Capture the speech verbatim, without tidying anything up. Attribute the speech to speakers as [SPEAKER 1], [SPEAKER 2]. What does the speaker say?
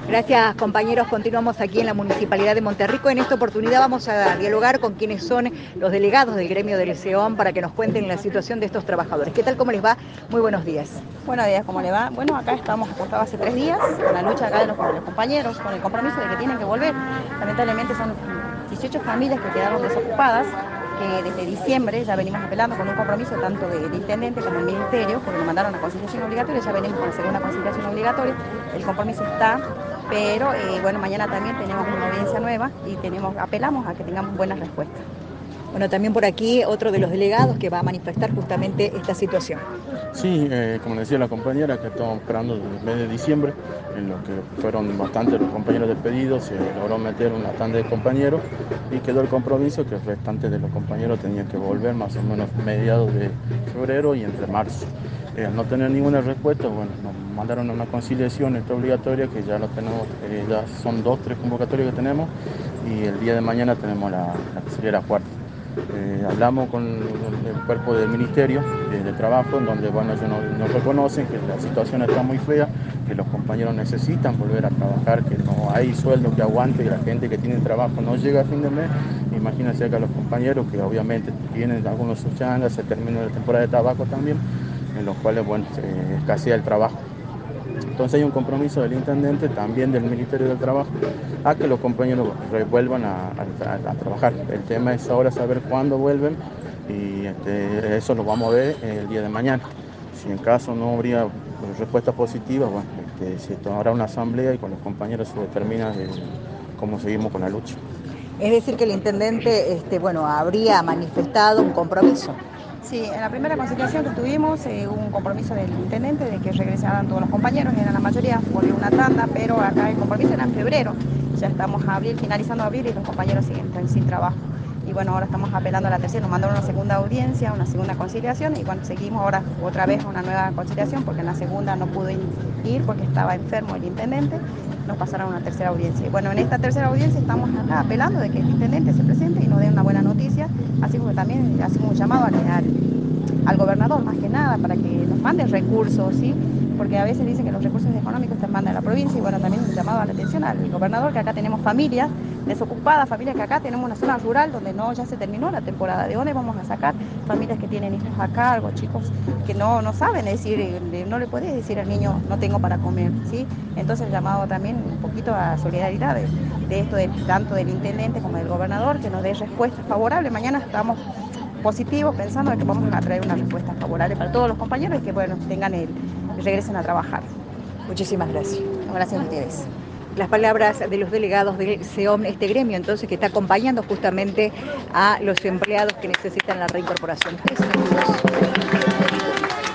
[SPEAKER 1] Gracias, compañeros. Continuamos aquí en la Municipalidad de Monterrico. En esta oportunidad vamos a dialogar con quienes son los delegados del gremio del SEOM para que nos cuenten la situación de estos trabajadores. ¿Qué tal? ¿Cómo les va? Muy buenos días.
[SPEAKER 2] Buenos días, ¿cómo le va? Bueno, acá estamos apostados hace tres días con la lucha acá de los, de los compañeros, con el compromiso de que tienen que volver. Lamentablemente son dieciocho familias que quedaron desocupadas, que desde diciembre ya venimos apelando con un compromiso tanto del intendente como del ministerio, porque nos mandaron a conciliación obligatoria, ya venimos con la segunda conciliación obligatoria, el compromiso está, pero eh, bueno, mañana también tenemos una audiencia nueva y tenemos, apelamos a que tengamos buenas respuestas.
[SPEAKER 1] Bueno, también por aquí otro de los delegados que va a manifestar justamente esta situación.
[SPEAKER 3] Sí, eh, como decía la compañera, que estamos esperando desde el mes de diciembre, en lo que fueron bastantes los compañeros despedidos, se logró meter una tanda de compañeros y quedó el compromiso que el restante de los compañeros tenían que volver más o menos mediados de febrero y entre marzo. Eh, al no tener ninguna respuesta, bueno, nos mandaron una conciliación esta obligatoria que ya lo tenemos, eh, ya son dos, tres convocatorias que tenemos y el día de mañana tenemos la, la que sería la cuarta. Eh, hablamos con el cuerpo del Ministerio de, de Trabajo, en donde bueno, ellos nos, nos reconocen que la situación está muy fea, que los compañeros necesitan volver a trabajar, que no hay sueldo que aguante y la gente que tiene trabajo no llega a fin de mes. Imagínense acá los compañeros que obviamente tienen algunos sus changas, se termina la temporada de tabaco también, en los cuales bueno, se escasea el trabajo. Entonces hay un compromiso del intendente, también del Ministerio del Trabajo, a que los compañeros vuelvan a, a, a trabajar. El tema es ahora saber cuándo vuelven y este, eso lo vamos a ver el día de mañana. Si en caso no habría respuesta positiva, bueno, este, se tomará una asamblea y con los compañeros se determina de cómo seguimos con la lucha.
[SPEAKER 1] Es decir, que el intendente, este, bueno, habría manifestado un compromiso.
[SPEAKER 2] Sí, en la primera conciliación que tuvimos eh, hubo un compromiso del intendente de que regresaran todos los compañeros, eran la mayoría, volvió una tanda, pero acá el compromiso era en febrero, ya estamos a abril, finalizando abril y los compañeros siguen sin trabajo. Y bueno, ahora estamos apelando a la tercera, nos mandaron una segunda audiencia, una segunda conciliación y bueno, seguimos ahora otra vez una nueva conciliación porque en la segunda no pudo ir porque estaba enfermo el intendente, nos pasaron a una tercera audiencia. Y bueno, en esta tercera audiencia estamos acá apelando de que el intendente se presente y nos dé una buena noticia, así como también hacemos un llamado al, al, al gobernador más que nada para que nos mande recursos, ¿sí? Porque a veces dicen que los recursos económicos se mandan a la provincia y bueno, también un llamado a la atención al gobernador, que acá tenemos familias desocupadas, familias que acá tenemos una zona rural donde no ya se terminó la temporada, ¿de dónde vamos a sacar? Familias que tienen hijos a cargo, chicos que no, no saben decir, no le puedes decir al niño no tengo para comer, ¿sí? Entonces el llamado también un poquito a solidaridad de, de esto, de, tanto del intendente como del gobernador, que nos dé respuestas favorables. Mañana estamos positivos pensando que vamos a traer una respuesta favorable para todos los compañeros y que bueno, tengan el, regresen a trabajar.
[SPEAKER 1] Muchísimas gracias.
[SPEAKER 2] Gracias a ustedes.
[SPEAKER 1] Las palabras de los delegados del SEOM, este gremio entonces que está acompañando justamente a los empleados que necesitan la reincorporación.